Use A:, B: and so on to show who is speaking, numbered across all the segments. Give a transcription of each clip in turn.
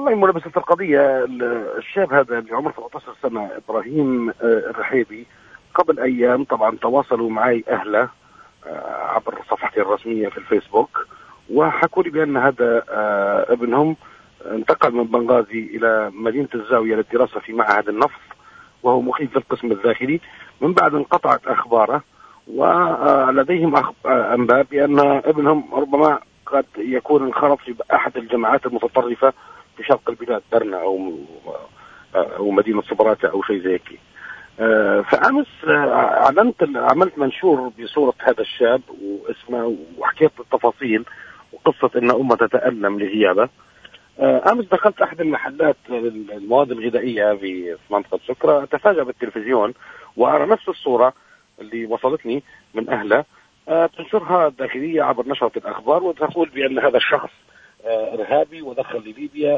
A: والله ملابسة القضية، الشاب هذا اللي عمره 17 سنة إبراهيم الرحيبي، قبل أيام طبعا تواصلوا معي أهله عبر صفحتي الرسمية في الفيسبوك، وحكوا لي بأن هذا ابنهم انتقل من بنغازي إلى مدينة الزاوية للدراسة في معهد النفط، وهو مقيم في القسم الداخلي. من بعد انقطعت أخباره، ولديهم أنباء بأن ابنهم ربما قد يكون انخرط في أحد الجماعات المتطرفة في شرق البلاد، درنا أو مدينة صبراتة أو شيء زي هيك. فأمس عملت منشور بصورة هذا الشاب واسمه، وحكيت التفاصيل وقصة أن أمه تتألم لغيابه. أمس دخلت أحد المحلات المواد الغذائية في منطقة سكرة، أتفاجأ بالتلفزيون وأرى نفس الصورة اللي وصلتني من أهله تنشرها الداخلية عبر نشرة الأخبار، وتقول بأن هذا الشخص إرهابي ودخل لليبيا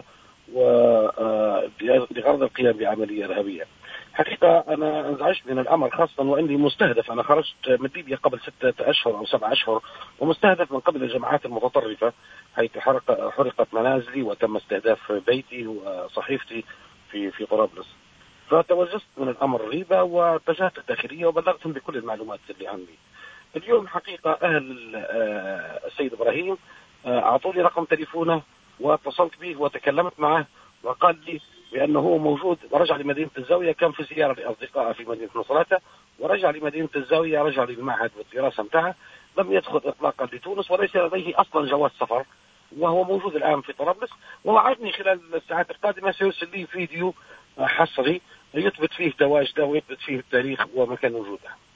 A: لغرض القيام بعملية إرهابية. حقيقة أنا انزعجت من الأمر، خاصة وإني مستهدف. أنا خرجت من ليبيا قبل 6 أشهر أو 7 أشهر، ومستهدف من قبل الجماعات المتطرفة، حيث حرقت منازلي وتم استهداف بيتي وصحيفتي في طرابلس. فتوجست من الأمر ريبة واتجهت الداخلية وبلغتهم بكل المعلومات اللي عندي. اليوم حقيقة أهل السيد إبراهيم أعطوا لي رقم تليفونه، واتصلت به وتكلمت معه، وقال لي بأنه هو موجود ورجع لمدينة الزاوية. كان في زيارة لأصدقائه في مدينة نصراتة ورجع لمدينة الزاوية، رجع للمعهد والدراسة متاعه، لم يدخل إطلاقا لتونس وليس لديه أصلا جواز سفر، وهو موجود الآن في طرابلس. ووعدني خلال الساعات القادمة سيرسل لي فيديو حصري يثبت فيه تواجده ويثبت فيه التاريخ ومكان وجوده.